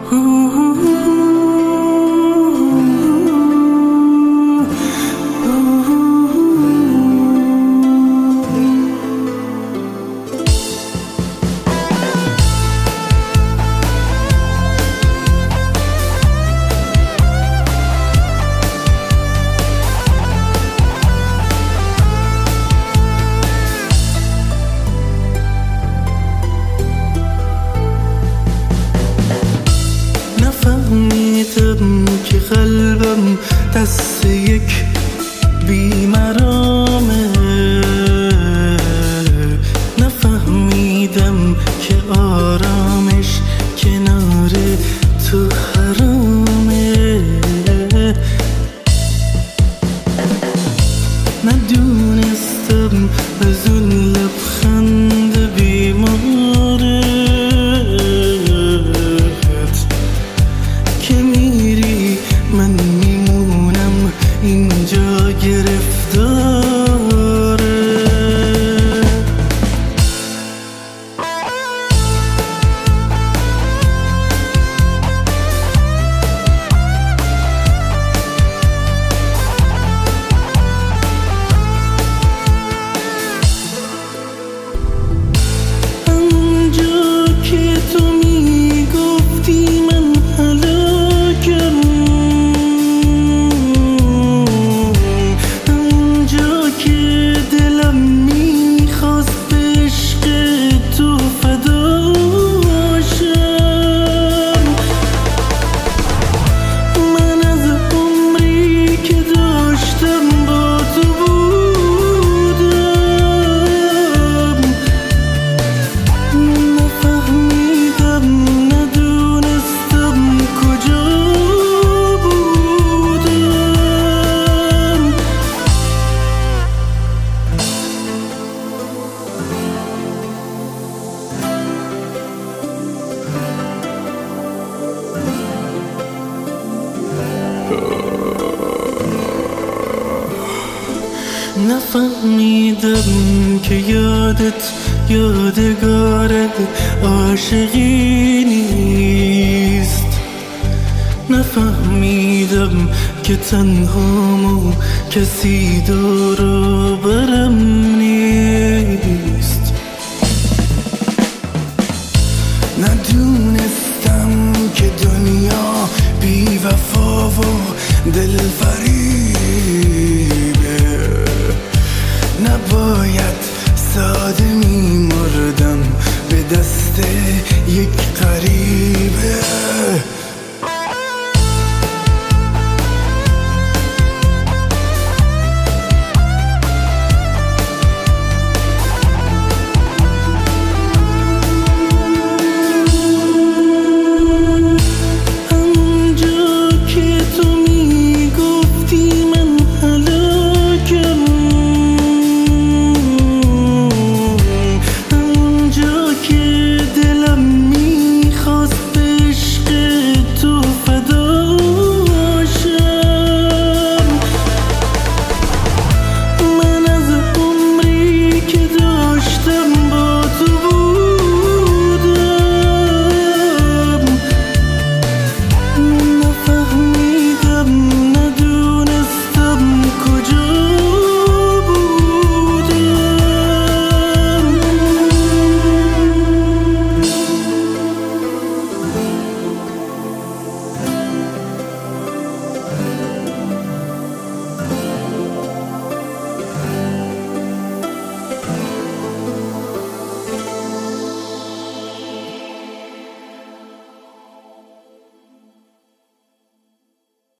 نفهمیدم که قلبم دست یک بیمرامه، نفهمیدم که آرامش کنار تو حرامه، ندونستم از اون لبخند بیماره که میری من میمونم اینجا گرفتاره. اونجا که تو میگفتی من هلاکم، اونجا که دلم میخواست عشق تو فدا باشم، من از عمری که داشتم با تو بودم، نفهمیدم ندونستم کجا بودم. نفهمیدم که یادت یادگار عاشقی نیست، نفهمیدم که تنهام و کسی دور و برم نیست، ندونستم که دنیا بی وفا و دلفریب